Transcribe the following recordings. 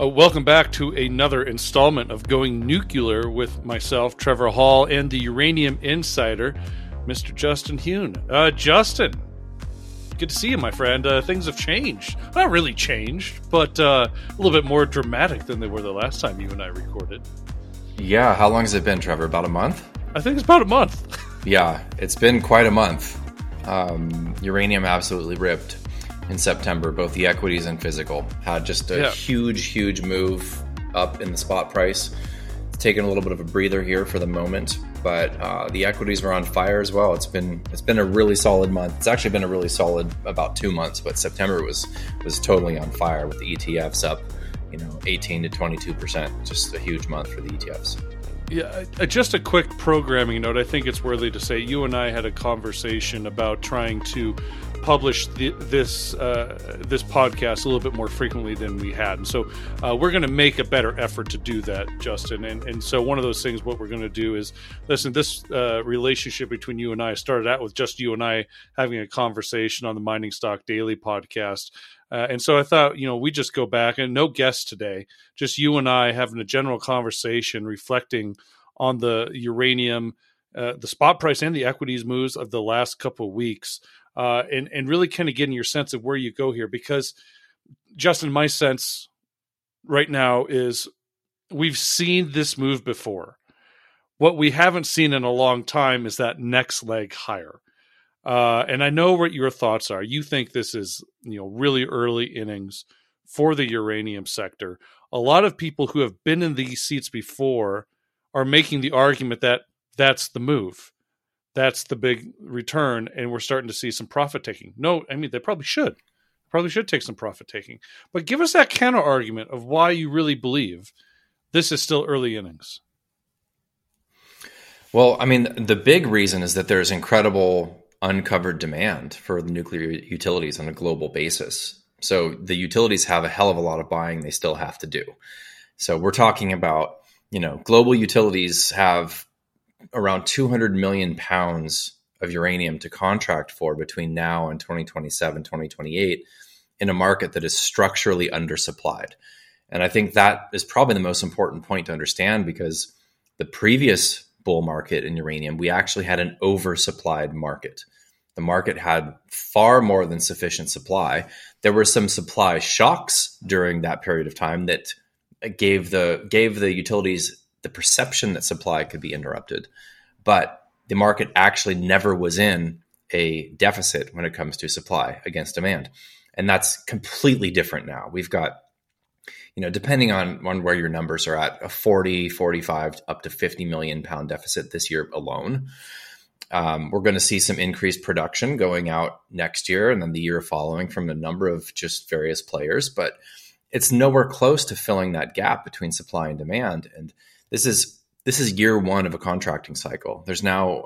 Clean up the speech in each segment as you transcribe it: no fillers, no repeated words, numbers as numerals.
Welcome back to another installment of Going Nuclear with myself, Trevor Hall, and the Uranium Insider, Mr. Justin Hune. Justin, good to see you, my friend. Things have changed. Not really changed, but a little bit more dramatic than they were the last time you and I recorded. Yeah, how long has it been, Trevor? About a month? I think it's about a month. Yeah, it's been quite a month. Uranium absolutely ripped in September. Both the equities and physical had just a huge move up in the spot price. It's taken a little bit of a breather here for the moment, but the equities were on fire as well. It's been a really solid month. It's actually been a really solid about 2 months, but September was totally on fire with the ETFs up, 18 to 22%. Just a huge month for the ETFs. Yeah, just a quick programming note. I think it's worthy to say you and I had a conversation about trying to publish this podcast a little bit more frequently than we had. And so we're going to make a better effort to do that, Justin. And so one of those things, what we're going to do is, listen, this relationship between you and I started out with just you and I having a conversation on the Mining Stock Daily podcast. And so I thought, we just go back and no guests today, just you and I having a general conversation reflecting on the uranium, the spot price and the equities moves of the last couple of weeks, and really kind of getting your sense of where you go here. Because, Justin, my sense right now is we've seen this move before. What we haven't seen in a long time is that next leg higher. And I know what your thoughts are. You think this is, really early innings for the uranium sector. A lot of people who have been in these seats before are making the argument that that's the move. That's the big return, and we're starting to see some profit taking. No, I mean, they probably should. Probably should take some profit taking. But give us that counter argument of why you really believe this is still early innings. Well, I mean, the big reason is that there's incredible uncovered demand for the nuclear utilities on a global basis. So the utilities have a hell of a lot of buying they still have to do. So we're talking about, global utilities have around 200 million pounds of uranium to contract for between now and 2027, 2028 in a market that is structurally undersupplied. And I think that is probably the most important point to understand, because the previous bull market in uranium, we actually had an oversupplied market. The market had far more than sufficient supply. There were some supply shocks during that period of time that gave the utilities the perception that supply could be interrupted. But the market actually never was in a deficit when it comes to supply against demand. And that's completely different now. We've got, depending on where your numbers are at, a 40, 45, up to 50 million pound deficit this year alone. We're going to see some increased production going out next year and then the year following from a number of just various players, but it's nowhere close to filling that gap between supply and demand. And this is year one of a contracting cycle. There's now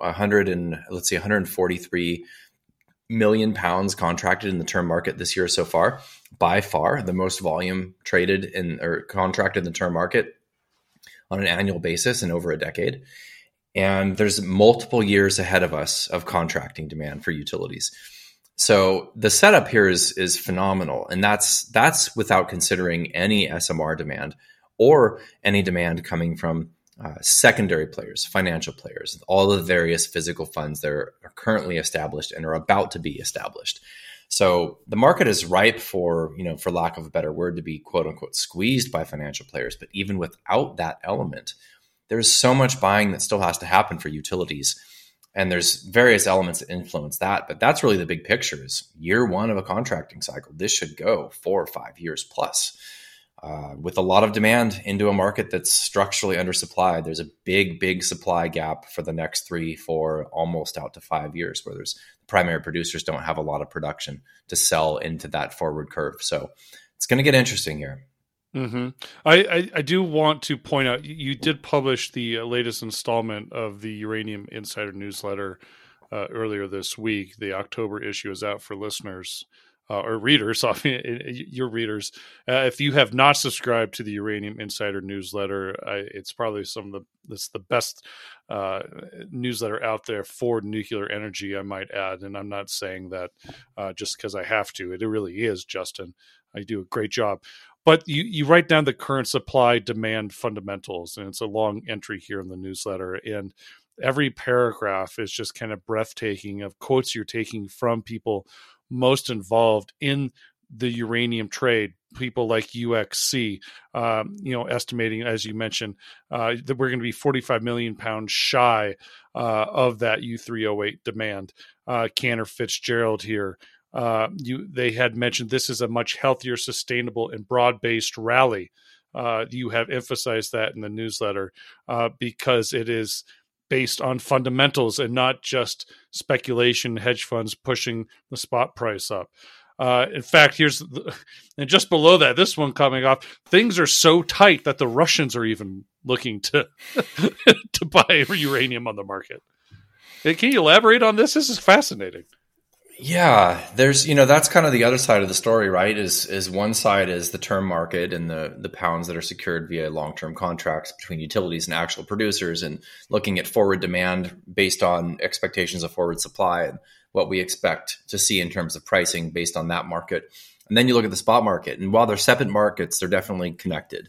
143 million pounds contracted in the term market this year so far. By far, the most volume traded or contracted in the term market on an annual basis in over a decade. And there's multiple years ahead of us of contracting demand for utilities. So the setup here is phenomenal. And that's without considering any SMR demand or any demand coming from secondary players, financial players, all the various physical funds that are currently established and are about to be established. So the market is ripe for lack of a better word, to be quote unquote squeezed by financial players. But even without that element, there's so much buying that still has to happen for utilities. And there's various elements that influence that. But that's really the big picture, is year one of a contracting cycle. This should go 4 or 5 years plus. With a lot of demand into a market that's structurally undersupplied. There's a big supply gap for the next 3, 4, almost out to 5 years, where there's primary producers don't have a lot of production to sell into that forward curve. So it's going to get interesting here. Mm-hmm. I do want to point out, you did publish the latest installment of the Uranium Insider newsletter earlier this week. The October issue is out for listeners. or readers, I mean, your readers, if you have not subscribed to the Uranium Insider newsletter, it's probably it's the best newsletter out there for nuclear energy, I might add. And I'm not saying that just because I have to. It really is, Justin. I do a great job. But you write down the current supply demand fundamentals, and it's a long entry here in the newsletter. And every paragraph is just kind of breathtaking of quotes you're taking from people most involved in the uranium trade, people like UxC, estimating, as you mentioned, that we're going to be 45 million pounds shy of that U3O8 demand. Cantor Fitzgerald here, they had mentioned this is a much healthier, sustainable, and broad-based rally. You have emphasized that in the newsletter because it is based on fundamentals and not just speculation, hedge funds pushing the spot price up. In fact, and just below that, this one coming off, things are so tight that the Russians are even looking to to buy uranium on the market. Can you elaborate on this? This is fascinating. Yeah, there's, that's kind of the other side of the story, right? Is one side is the term market and the pounds that are secured via long-term contracts between utilities and actual producers, and looking at forward demand based on expectations of forward supply and what we expect to see in terms of pricing based on that market. And then you look at the spot market, and while they're separate markets, they're definitely connected.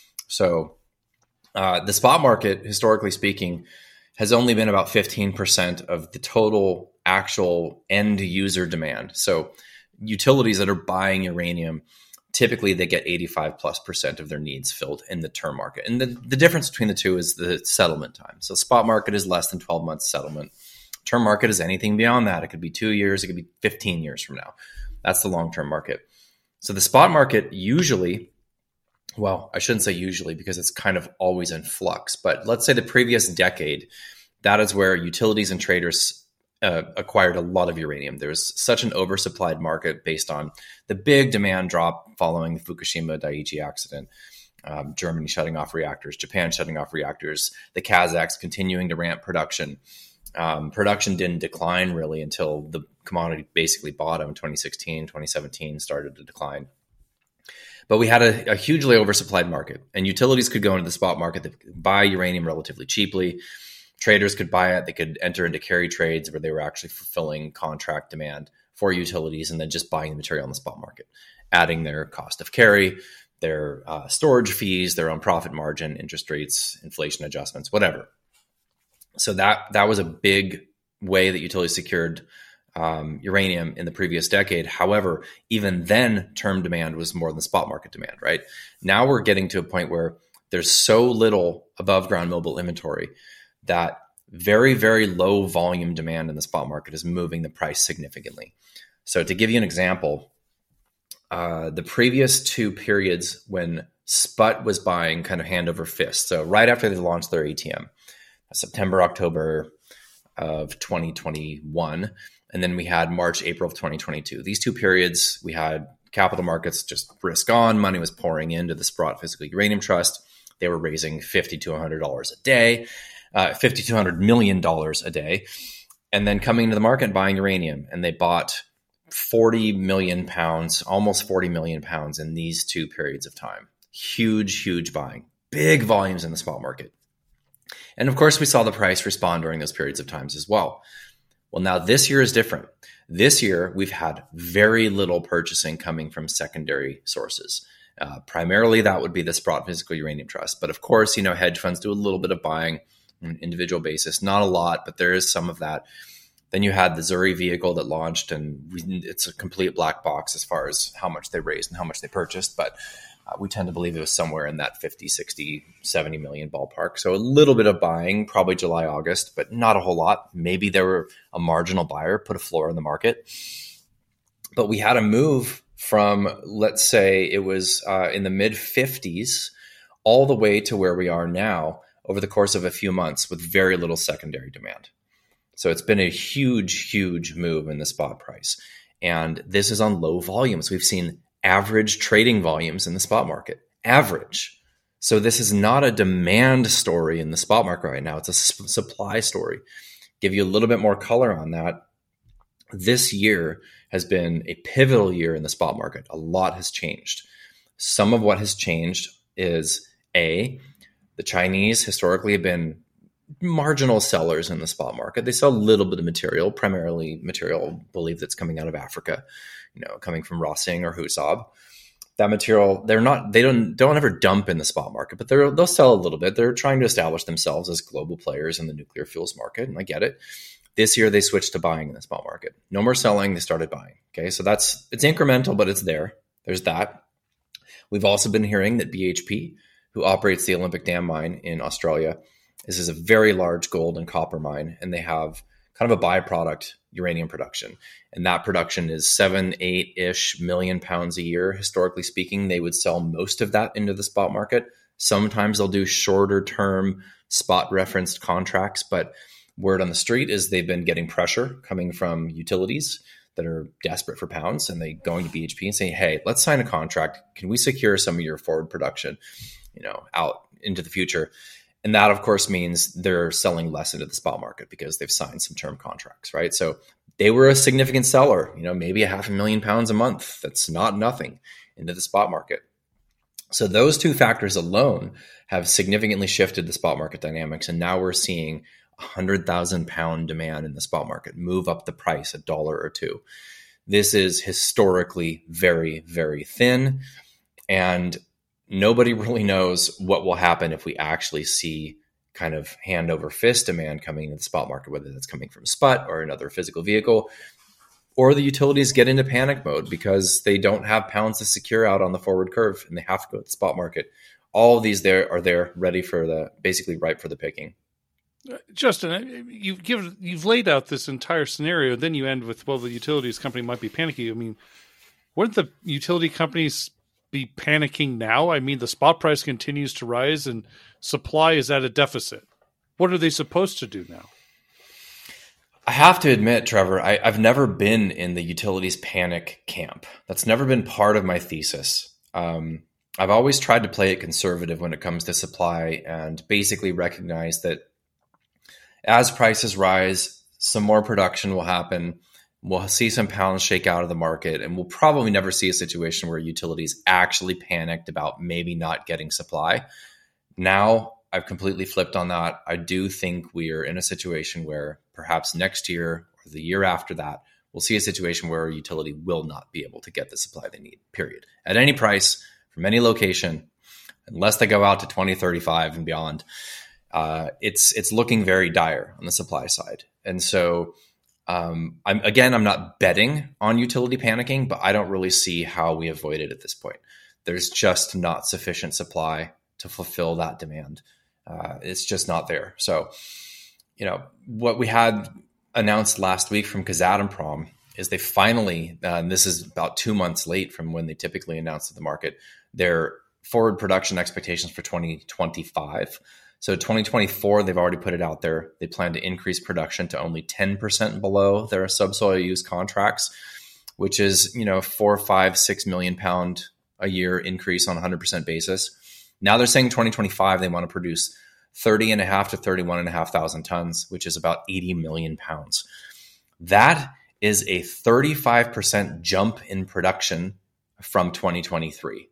So the spot market, historically speaking, has only been about 15% of the total actual end user demand. So utilities that are buying uranium, typically they get 85+% of their needs filled in the term market. And the difference between the two is the settlement time. So spot market is less than 12 months settlement. Term market is anything beyond that. It could be 2 years. It could be 15 years from now. That's the long-term market. So the spot market usually, well, I shouldn't say usually because it's kind of always in flux, but let's say the previous decade, that is where utilities and traders acquired a lot of uranium. There was such an oversupplied market based on the big demand drop following the Fukushima Daiichi accident, Germany shutting off reactors, Japan shutting off reactors, the Kazakhs continuing to ramp production. Production didn't decline really until the commodity basically bottomed in 2016, 2017, started to decline. But we had a hugely oversupplied market, and utilities could go into the spot market that could buy uranium relatively cheaply. Traders could buy it. They could enter into carry trades where they were actually fulfilling contract demand for utilities and then just buying the material on the spot market, adding their cost of carry, their storage fees, their own profit margin, interest rates, inflation adjustments, whatever. So that was a big way that utilities secured uranium in the previous decade. However, even then, term demand was more than spot market demand, right? Now we're getting to a point where there's so little above ground mobile inventory that very, very low volume demand in the spot market is moving the price significantly. So to give you an example, the previous two periods when SPUT was buying kind of hand over fist, so right after they launched their ATM, September, October of 2021, and then we had March, April of 2022. These two periods, we had capital markets just brisk on, money was pouring into the Sprott Physical Uranium Trust. They were raising $50 to $100 a day. $50 to $100 million a day, and then coming into the market and buying uranium. And they bought 40 million pounds, almost 40 million pounds in these two periods of time. Huge, huge buying, big volumes in the spot market. And of course, we saw the price respond during those periods of times as well. Well, now this year is different. This year, we've had very little purchasing coming from secondary sources. Primarily, that would be the Sprott Physical Uranium Trust. But of course, hedge funds do a little bit of buying on an individual basis, not a lot, but there is some of that. Then you had the Zuri vehicle that launched, and it's a complete black box as far as how much they raised and how much they purchased. But we tend to believe it was somewhere in that 50, 60, 70 million ballpark. So a little bit of buying, probably July, August, but not a whole lot. Maybe there were a marginal buyer, put a floor in the market. But we had a move from, let's say it was in the mid 50s all the way to where we are now, over the course of a few months with very little secondary demand. So it's been a huge, huge move in the spot price. And this is on low volumes. We've seen average trading volumes in the spot market, average. So this is not a demand story in the spot market right now. It's a supply story. Give you a little bit more color on that. This year has been a pivotal year in the spot market. A lot has changed. Some of what has changed is the Chinese historically have been marginal sellers in the spot market. They sell a little bit of material, primarily material, I believe, that's coming out of Africa, coming from Rossing or Husab. That material, they don't ever dump in the spot market, but they'll sell a little bit. They're trying to establish themselves as global players in the nuclear fuels market, and I get it. This year, they switched to buying in the spot market. No more selling, they started buying. Okay, so it's incremental, but it's there. There's that. We've also been hearing that BHP, who operates the Olympic Dam mine in Australia, this is a very large gold and copper mine, and they have kind of a byproduct uranium production. And that production is 7-8-ish million pounds a year. Historically speaking, they would sell most of that into the spot market. Sometimes they'll do shorter term spot referenced contracts, but word on the street is they've been getting pressure coming from utilities that are desperate for pounds, and they going to BHP and saying, hey, let's sign a contract. Can we secure some of your forward production, out into the future? And that, of course, means they're selling less into the spot market because they've signed some term contracts, right? So they were a significant seller, maybe 500,000 pounds a month. That's not nothing into the spot market. So those two factors alone have significantly shifted the spot market dynamics. And now we're seeing 100,000 pound demand in the spot market move up the price $1 or $2. This is historically very, very thin. And nobody really knows what will happen if we actually see kind of hand over fist demand coming into the spot market, whether that's coming from SPUT or another physical vehicle, or the utilities get into panic mode because they don't have pounds to secure out on the forward curve and they have to go to the spot market. All of these are there ready for basically ripe for the picking. Justin, you've laid out this entire scenario. Then you end with, well, the utilities company might be panicking. I mean, wouldn't the utility companies be panicking now? I mean, the spot price continues to rise and supply is at a deficit. What are they supposed to do now? I have to admit, Trevor, I've never been in the utilities panic camp. That's never been part of my thesis. I've always tried to play it conservative when it comes to supply and basically recognize that as prices rise, some more production will happen. We'll see some pounds shake out of the market, and we'll probably never see a situation where utilities actually panicked about maybe not getting supply. Now, I've completely flipped on that. I do think we are in a situation where perhaps next year or the year after that, we'll see a situation where a utility will not be able to get the supply they need, period. At any price, from any location, unless they go out to 2035 and beyond, it's looking very dire on the supply side. And so I'm not betting on utility panicking, but I don't really see how we avoid it at this point. There's just not sufficient supply to fulfill that demand. It's just not there. So, what we had announced last week from Kazatomprom is they finally, and this is about 2 months late from when they typically announce to the market, their forward production expectations for 2025. So 2024, they've already put it out there. They plan to increase production to only 10% below their subsoil use contracts, which is, 4, 5, 6 million pound a year increase on a 100% basis. Now they're saying 2025, they want to produce 30.5 to 31.5 thousand tons, which is about 80 million pounds. That is a 35% jump in production from 2023.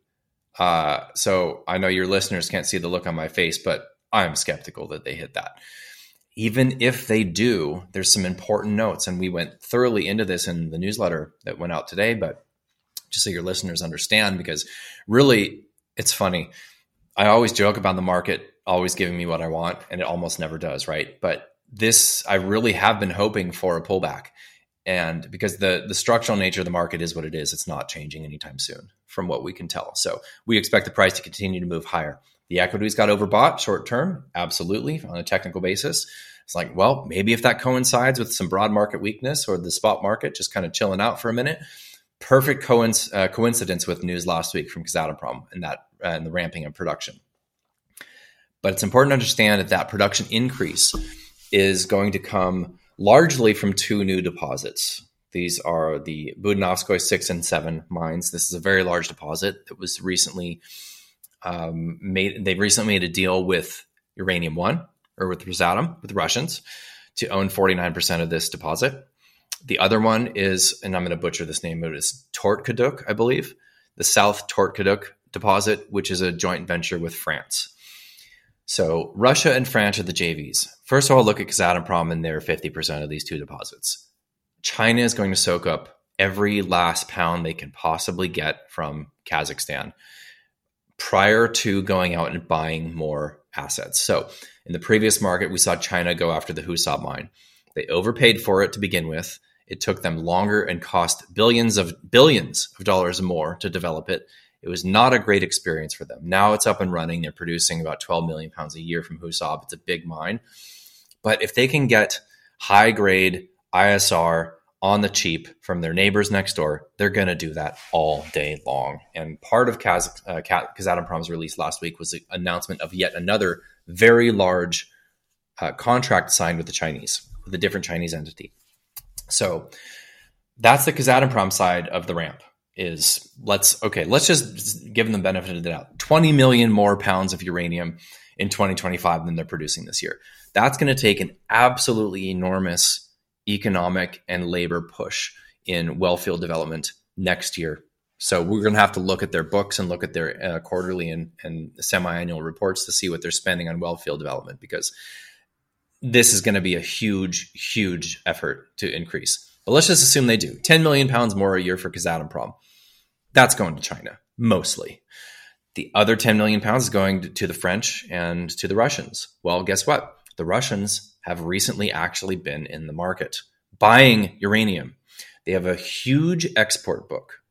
So I know your listeners can't see the look on my face, but I'm skeptical that they hit that. Even if they do, there's some important notes, and we went thoroughly into this in the newsletter that went out today, but just so your listeners understand, because really, it's funny. I always joke about the market always giving me what I want, and it almost never does, right? But this, I really have been hoping for a pullback. And because the structural nature of the market is what it is, it's not changing anytime soon from what we can tell. So we expect the price to continue to move higher. The equities got overbought short term, absolutely, on a technical basis. It's like, well, maybe if that coincides with some broad market weakness or the spot market just kind of chilling out for a minute, perfect coincidence with news last week from Kazatomprom and the ramping of production. But it's important to understand that production increase is going to come largely from two new deposits. These are the Budenovskoye 6 and 7 mines. This is a very large deposit that was recently they recently made a deal with Uranium One, or with Rosatom, with the Russians, to own 49% of this deposit. The other one is, and I'm going to butcher this name, but it's Tortkadouk, I believe, the South Tortkadouk deposit, which is a joint venture with France. So Russia and France are the JVs. First of all, look at Kazatomprom and their 50% of these two deposits. China is going to soak up every last pound they can possibly get from Kazakhstan prior to going out and buying more assets. So in the previous market, we saw China go after the Husab mine. They overpaid for it to begin with. It took them longer and cost billions of dollars more to develop it. It was not a great experience for them. Now it's up and running. They're producing about 12 million pounds a year from Husab. It's a big mine. But if they can get high grade ISR on the cheap from their neighbors next door, they're going to do that all day long. And part of Kazatomprom's release last week was the announcement of yet another very large contract signed with the Chinese, with a different Chinese entity. So that's the Kazatomprom side of the ramp. Is let's just give them the benefit of the doubt. 20 million more pounds of uranium in 2025 than they're producing this year. That's going to take an absolutely enormous economic and labor push in well field development next year. So we're going to have to look at their books and look at their quarterly and semi-annual reports to see what they're spending on well field development, because this is going to be a huge, huge effort to increase. But let's just assume they do. 10 million pounds more a year for Kazatomprom. That's going to China, mostly. The other 10 million pounds is going to the French and to the Russians. Well, guess what? The Russians have recently actually been in the market buying uranium. They have a huge export book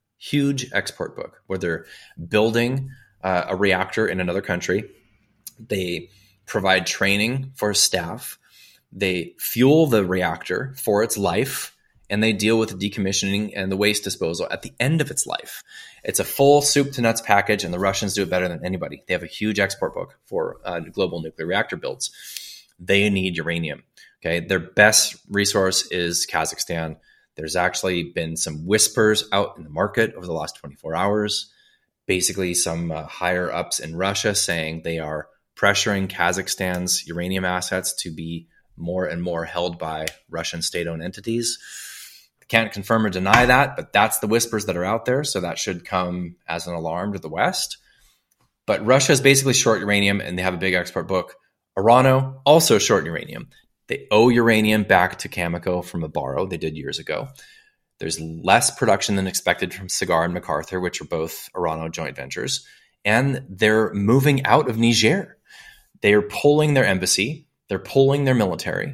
where they're building a reactor in another country. They provide training for staff. They fuel the reactor for its life, and they deal with the decommissioning and the waste disposal at the end of its life. It's a full soup to nuts package, and the Russians do it better than anybody. They have a huge export book for global nuclear reactor builds. They need uranium. Okay, their best resource is Kazakhstan. There's actually been some whispers out in the market over the last 24 hours. Basically, some higher ups in Russia saying they are pressuring Kazakhstan's uranium assets to be more and more held by Russian state-owned entities. Can't confirm or deny that, but that's the whispers that are out there. So that should come as an alarm to the West. But Russia is basically short uranium, and they have a big export book. Orano, also short uranium. They owe uranium back to Cameco from a borrow they did years ago. There's less production than expected from Cigar and MacArthur, which are both Orano joint ventures. And they're moving out of Niger. They are pulling their embassy. They're pulling their military.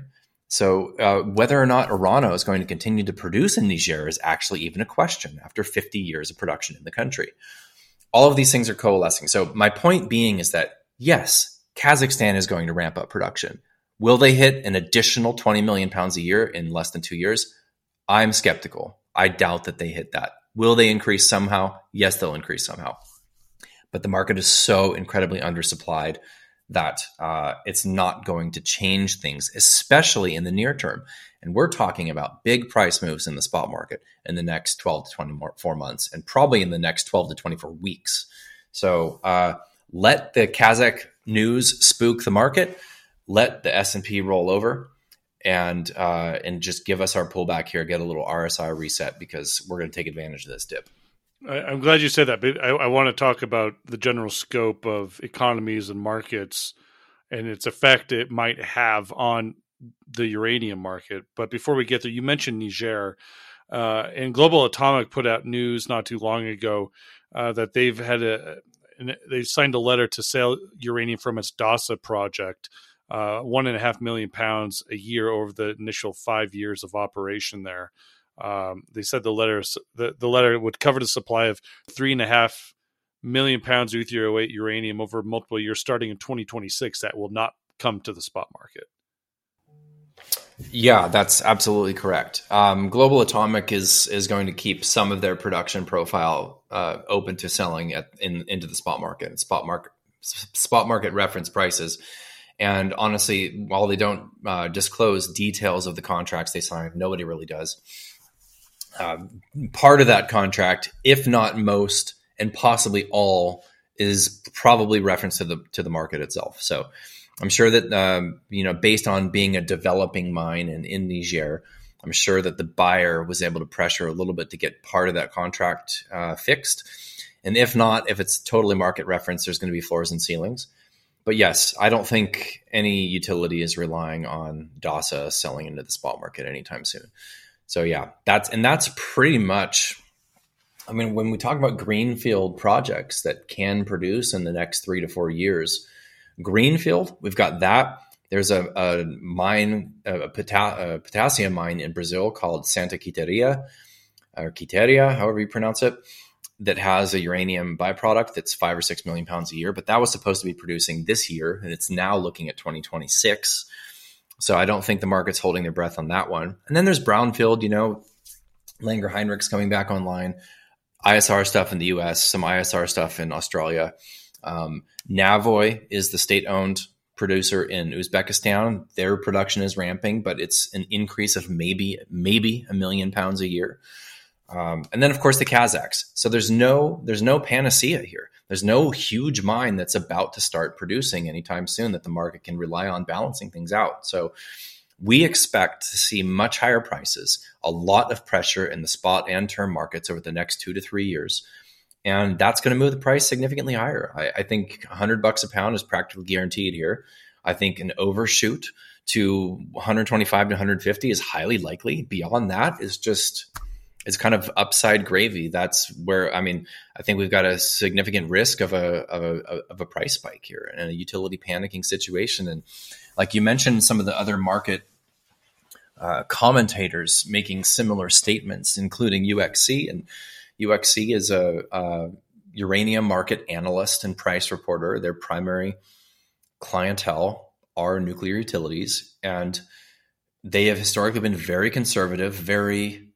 So whether or not Orano is going to continue to produce in Niger is actually even a question after 50 years of production in the country. All of these things are coalescing. So my point being is that, yes, Kazakhstan is going to ramp up production. Will they hit an additional 20 million pounds a year in less than 2 years? I'm skeptical. I doubt that they hit that. Will they increase somehow? Yes, they'll increase somehow. But the market is so incredibly undersupplied that it's not going to change things, especially in the near term. And we're talking about big price moves in the spot market in the next 12 to 24 months, and probably in the next 12 to 24 weeks. So let the Kazakh news spook the market. Let the S&P roll over, and just give us our pullback here, get a little RSI reset, because we're going to take advantage of this dip. I'm glad you said that, but I want to talk about the general scope of economies and markets and its effect it might have on the uranium market. But before we get there, you mentioned Niger, and Global Atomic put out news not too long ago that they've signed a letter to sell uranium from its Dasa project, 1.5 million pounds a year over the initial 5 years of operation there. They said the letter would cover the supply of 3.5 million pounds of U3O8 uranium over multiple years, starting in 2026. That will not come to the spot market. Yeah, that's absolutely correct. Global Atomic is going to keep some of their production profile open to selling into the spot market, spot market reference prices. And honestly, while they don't disclose details of the contracts they signed, nobody really does. Part of that contract, if not most, and possibly all, is probably reference to the market itself. So I'm sure that based on being a developing mine and in Niger, I'm sure that the buyer was able to pressure a little bit to get part of that contract fixed. And if not, if it's totally market reference, there's going to be floors and ceilings. But yes, I don't think any utility is relying on DASA selling into the spot market anytime soon. So yeah, that's pretty much, I mean, when we talk about greenfield projects that can produce in the next 3 to 4 years, greenfield, we've got that. There's a mine, a potassium mine in Brazil called Santa Quitéria, or Quitéria, however you pronounce it, that has a uranium byproduct that's 5 or 6 million pounds a year. But that was supposed to be producing this year, and it's now looking at 2026. So I don't think the market's holding their breath on that one. And then there's brownfield, Langer Heinrich's coming back online, ISR stuff in the US, some ISR stuff in Australia. Navoy is the state-owned producer in Uzbekistan. Their production is ramping, but it's an increase of maybe 1 million pounds a year. And then, of course, the Kazakhs. So there's no panacea here. There's no huge mine that's about to start producing anytime soon that the market can rely on balancing things out. So we expect to see much higher prices, a lot of pressure in the spot and term markets over the next 2 to 3 years. And that's going to move the price significantly higher. I think $100 a pound is practically guaranteed here. I think an overshoot to 125 to 150 is highly likely. Beyond that is just, it's kind of upside gravy. That's where, I think we've got a significant risk of a price spike here and a utility panicking situation. And like you mentioned, some of the other market commentators making similar statements, including UxC. And UxC is a uranium market analyst and price reporter. Their primary clientele are nuclear utilities, and they have historically been very conservative, very,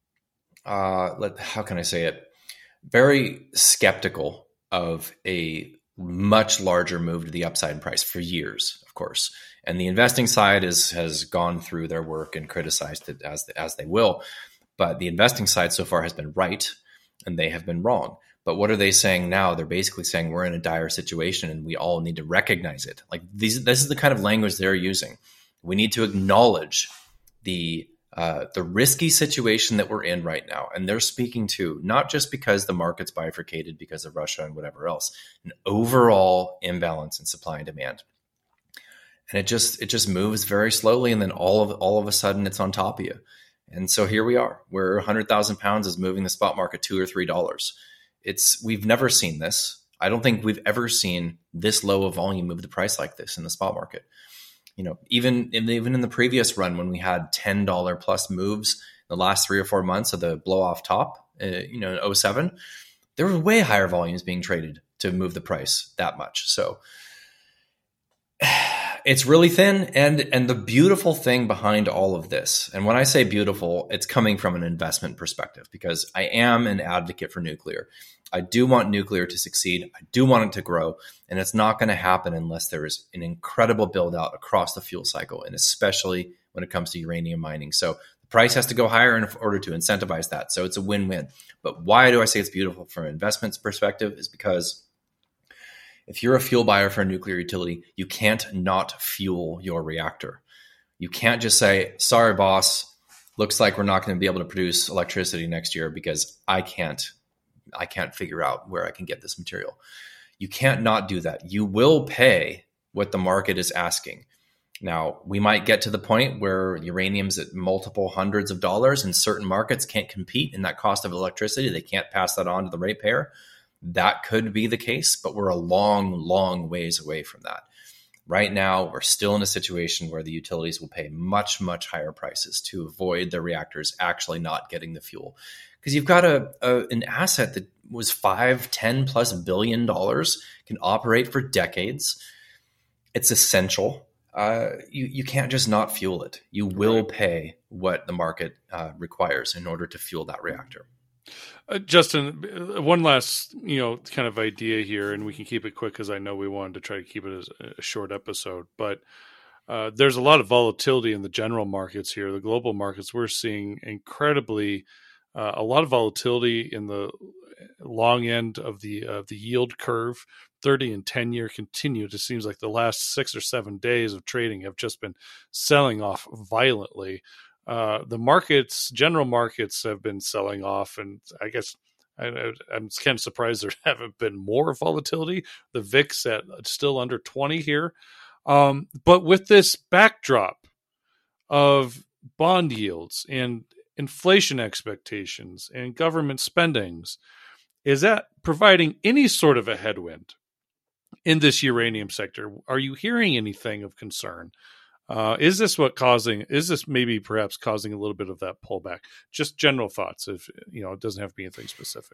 how can I say it? Very skeptical of a much larger move to the upside in price for years, of course. And the investing side has gone through their work and criticized it as they will. But the investing side so far has been right, and they have been wrong. But what are they saying now? They're basically saying we're in a dire situation and we all need to recognize it. Like this is the kind of language they're using. We need to acknowledge the risky situation that we're in right now. And they're speaking to, not just because the market's bifurcated because of Russia and whatever else, an overall imbalance in supply and demand. And it just moves very slowly, and then all of a sudden it's on top of you. And so here we are, where 100,000 pounds is moving the spot market $2 or $3. We've never seen this. I don't think we've ever seen this low of volume move the price like this in the spot market. Even in the previous run, when we had $10 plus moves in the last 3 or 4 months of the blow off top, in 2007, there were way higher volumes being traded to move the price that much. So it's really thin. And the beautiful thing behind all of this, and when I say beautiful, it's coming from an investment perspective, because I am an advocate for nuclear. I do want nuclear to succeed. I do want it to grow. And it's not going to happen unless there is an incredible build out across the fuel cycle, and especially when it comes to uranium mining. So the price has to go higher in order to incentivize that. So it's a win-win. But why do I say it's beautiful from an investment perspective is because if you're a fuel buyer for a nuclear utility, you can't not fuel your reactor. You can't just say, sorry, boss, looks like we're not going to be able to produce electricity next year because I can't figure out where I can get this material. You can't not do that. You will pay what the market is asking. Now, we might get to the point where uranium's at multiple hundreds of dollars and certain markets can't compete in that cost of electricity. They can't pass that on to the ratepayer. That could be the case, but we're a long, long ways away from that. Right now, we're still in a situation where the utilities will pay much, much higher prices to avoid the reactors actually not getting the fuel. Because you've got an asset that was $5-10+ billion, can operate for decades. It's essential. You can't just not fuel it. You will pay what the market requires in order to fuel that reactor. Justin, one last kind of idea here, and we can keep it quick because I know we wanted to try to keep it as a short episode. But there's a lot of volatility in the general markets here. The global markets, we're seeing incredibly a lot of volatility in the long end of the yield curve. 30 and 10-year continued. It seems like the last 6 or 7 days of trading have just been selling off violently. the markets, general markets, have been selling off, and I guess I'm kind of surprised there haven't been more volatility. The VIX at still under 20 here, but with this backdrop of bond yields and inflation expectations and government spendings, is that providing any sort of a headwind in this uranium sector? Are you hearing anything of concern? Is this maybe perhaps causing a little bit of that pullback? Just general thoughts, if it doesn't have to be anything specific.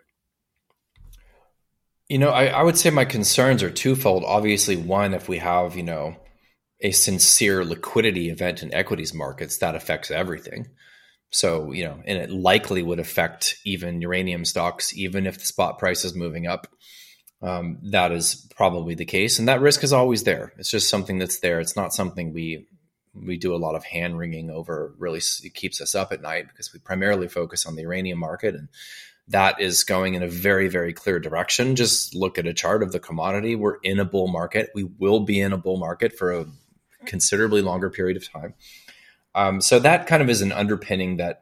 I would say my concerns are twofold. Obviously, one, if we have, a sincere liquidity event in equities markets, that affects everything. So, and it likely would affect even uranium stocks, even if the spot price is moving up. That is probably the case. And that risk is always there. It's just something that's there. It's not something we do a lot of hand wringing over. Really, it keeps us up at night because we primarily focus on the uranium market, and that is going in a very, very clear direction. Just look at a chart of the commodity. We're in a bull market. We will be in a bull market for a considerably longer period of time. So that kind of is an underpinning that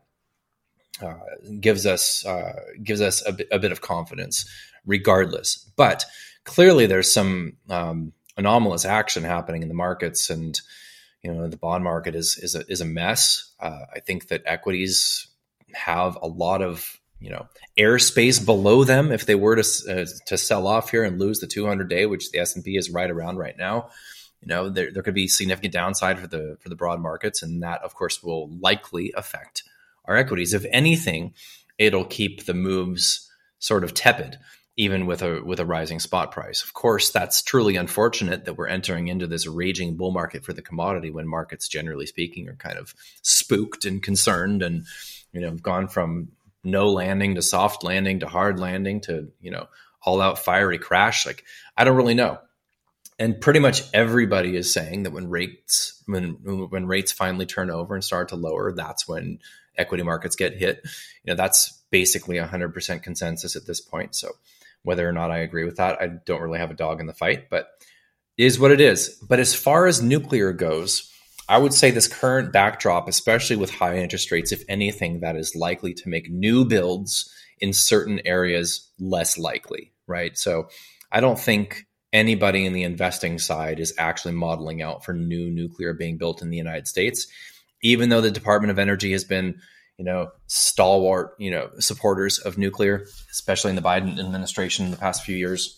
gives us a bit of confidence, regardless. But clearly, there's some anomalous action happening in the markets, and the bond market is a mess. I think that equities have a lot of airspace below them if they were to sell off here and lose the 200-day, which the S&P is right around right now. There could be significant downside for the broad markets, and that, of course, will likely affect our equities. If anything, it'll keep the moves sort of tepid, even with a rising spot price. Of course, that's truly unfortunate that we're entering into this raging bull market for the commodity when markets, generally speaking, are kind of spooked and concerned, and have gone from no landing to soft landing to hard landing to all out fiery crash. Like, I don't really know. And pretty much everybody is saying that when rates finally turn over and start to lower, that's when equity markets get hit. That's basically 100% consensus at this point. So whether or not I agree with that, I don't really have a dog in the fight, but it is what it is. But as far as nuclear goes, I would say this current backdrop, especially with high interest rates, if anything, that is likely to make new builds in certain areas less likely, right? So I don't think anybody in the investing side is actually modeling out for new nuclear being built in the United States, even though the Department of Energy has been, stalwart, supporters of nuclear, especially in the Biden administration in the past few years.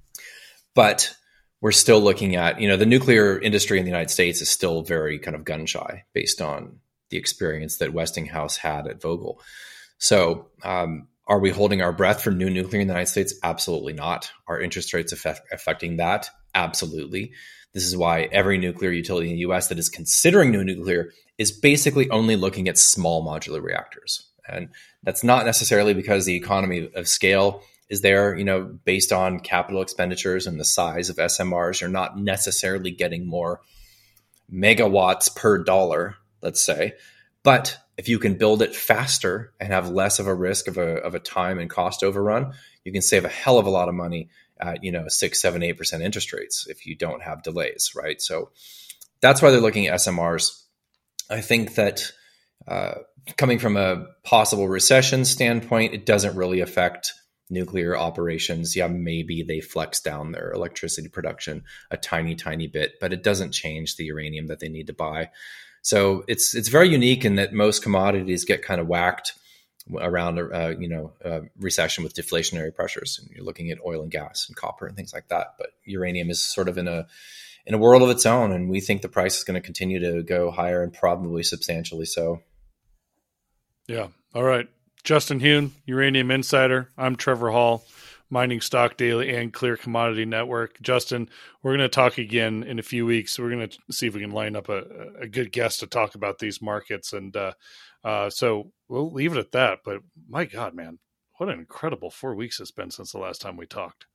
But we're still looking at, the nuclear industry in the United States is still very kind of gun shy based on the experience that Westinghouse had at Vogtle. So, are we holding our breath for new nuclear in the United States? Absolutely not. Are interest rates affecting that? Absolutely. This is why every nuclear utility in the US that is considering new nuclear is basically only looking at small modular reactors. And that's not necessarily because the economy of scale is there, based on capital expenditures and the size of SMRs. You're not necessarily getting more megawatts per dollar, let's say. But if you can build it faster and have less of a risk of a time and cost overrun, you can save a hell of a lot of money at 6, 7, 8% interest rates if you don't have delays, right? So that's why they're looking at SMRs. I think that coming from a possible recession standpoint, it doesn't really affect nuclear operations. Yeah, maybe they flex down their electricity production a tiny, tiny bit, but it doesn't change the uranium that they need to buy. So it's very unique in that most commodities get kind of whacked around a recession with deflationary pressures. And you're looking at oil and gas and copper and things like that. But uranium is sort of in a world of its own, and we think the price is going to continue to go higher and probably substantially so. Yeah. All right. Justin Huhn, Uranium Insider. I'm Trevor Hall, Mining Stock Daily and Clear Commodity Network. Justin, we're going to talk again in a few weeks. We're going to see if we can line up a good guest to talk about these markets. And so we'll leave it at that. But my God, man, what an incredible 4 weeks it's been since the last time we talked.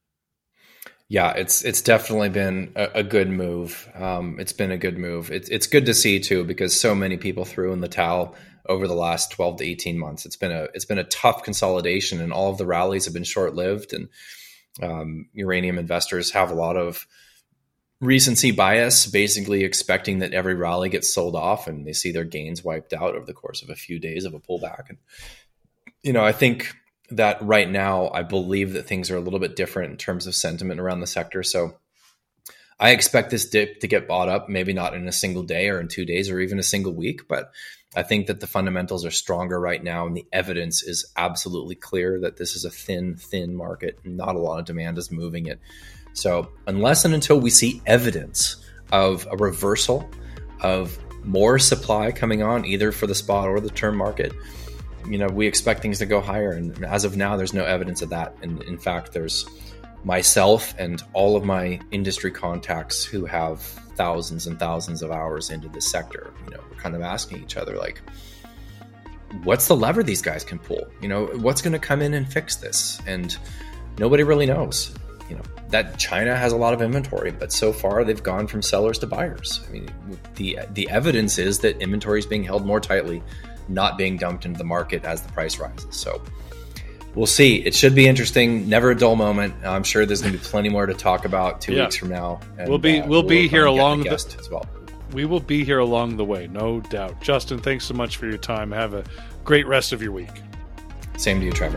Yeah, it's definitely been a good move. It's been a good move. It's good to see too, because so many people threw in the towel over the last 12 to 18 months. It's been a tough consolidation, and all of the rallies have been short-lived. And uranium investors have a lot of recency bias, basically expecting that every rally gets sold off and they see their gains wiped out over the course of a few days of a pullback. And, I think that right now, I believe that things are a little bit different in terms of sentiment around the sector. So I expect this dip to get bought up, maybe not in a single day or in 2 days or even a single week, but I think that the fundamentals are stronger right now, and the evidence is absolutely clear that this is a thin market. Not a lot of demand is moving it. So unless and until we see evidence of a reversal of more supply coming on, either for the spot or the term market, we expect things to go higher. And as of now, there's no evidence of that. And in fact, there's myself and all of my industry contacts who have thousands and thousands of hours into this sector. We're kind of asking each other, like, what's the lever these guys can pull? What's going to come in and fix this? And nobody really knows. That China has a lot of inventory, but so far they've gone from sellers to buyers. I mean, the evidence is that inventory is being held more tightly, not being dumped into the market as the price rises. So we'll see. It should be interesting. Never a dull moment. I'm sure there's going to be plenty more to talk about 2 weeks from now. And, we'll be here along the as well. We will be here along the way, no doubt. Justin, thanks so much for your time. Have a great rest of your week. Same to you, Trevor.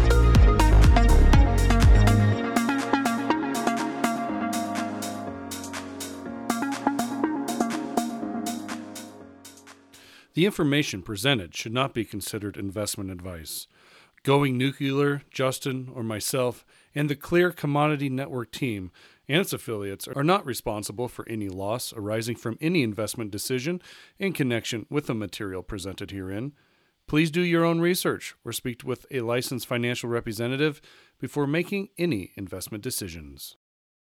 The information presented should not be considered investment advice. Going Nuclear, Justin, or myself, and the Clear Commodity Network team and its affiliates are not responsible for any loss arising from any investment decision in connection with the material presented herein. Please do your own research or speak with a licensed financial representative before making any investment decisions.